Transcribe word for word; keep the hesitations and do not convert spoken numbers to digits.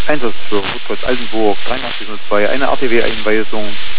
Einsatzführer, Rückkreuz Altenburg, dreiundachtzig null zwei, eine R T W-Einweisung